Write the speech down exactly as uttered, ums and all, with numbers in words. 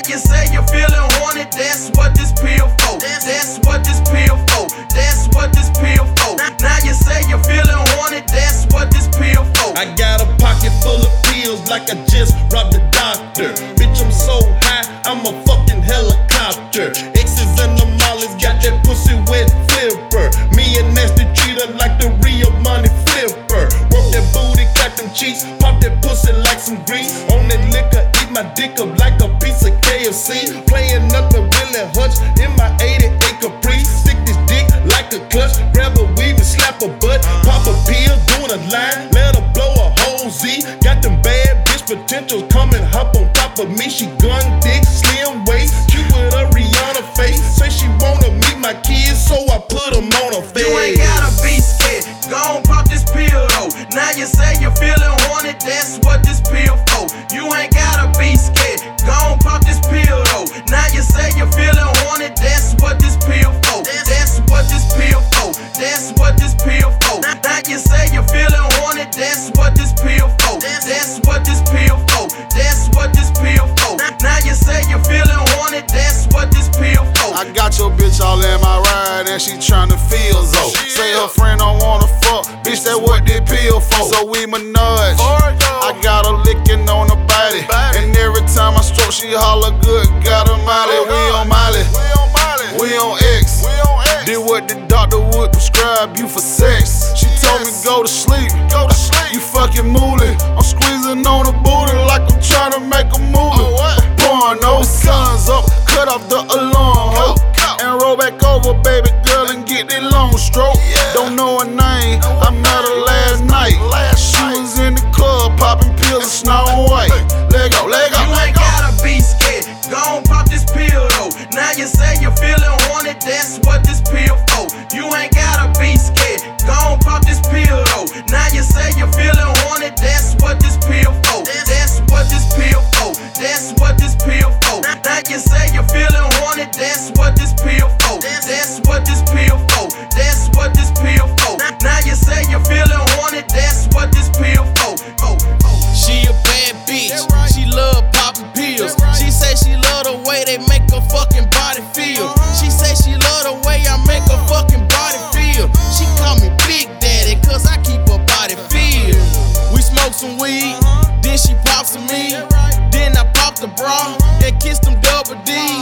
you say you're feeling horny, that's what this pill for. That's what this pill for. That's what this pill for. Now you say you're feeling horny, that's what this pill for. I got a pocket full of pills like I just robbed the doctor. Bitch, I'm so high, I'm a fucking helicopter. X's and the mollies got that pussy wet flipper. Me and Nasty treat her like the real money flipper. Work that booty, clap them cheeks, pop that pussy like some grease. On that liquor, eat my dick up like a piece of K F C. Playing nothing really hutch in my eighty-eight Caprice. Stick this dick like a clutch, grab a weave and slap a butt. Pop a pill, doing a line, let her blow a whole Z. Got them bad bitch potentials, come and hop on top of me. She gun dick, slim waist, cute with a Rihanna face. Say she wanna meet my kids, so I put them on her face. You ain't gotta be scared, go on pop this pill though. Now you say you're feeling horny, that's what this pill for. You ain't gotta be scared, go on pop this pill though. Now you say you're feeling horny, that's what this pill for. That's what this pill for. That's what this pill for. Now you say you're feeling horny, that's what this pill for. That's what this pill for. That's what this pill for. Now you say you're feeling horny, that's what this pill for. I got your bitch all in my ride and she tryna feel so. Say her friend don't wanna fuck, bitch, that what this pill for. So we menage. I got her licking on her body, and every time I stroke, she holler good. Got her Molly, we on Molly, we on X. Did what the doctor would prescribe you for sex. She told me go to sleep, go to sleep. You fucking mooly. I'm squeezing on the booty like I'm trying to make a movie. Porno, guns up, cut off the alarm, ho. And roll back over, baby girl, and get that long stroke. Don't know her name, I met her last night. She was in the club, popping pills and Snow White. Leg go, leg go. You ain't gotta be scared, go on pop this pill though. Now you say you're feeling horny, that's what this pill for. You ain't gotta be scared, go on pop this pill though. Now you say you're feeling horny, that's what this pill for. That's what this pill for. That's what this pill for. Now you say you're feeling horny, that's what this pill for. That's what this pill for. That's what this pill for. Now you say you're feeling horny, that's what this pill for. She a bad bitch, she love popping pills. She say she love the way they make her fucking body feel. She say she love the way I make her fucking body feel. She call me Big Daddy, cause I keep her body feel. We smoke some weed, then she pops to me. Then I pop the bra and kiss them double D's.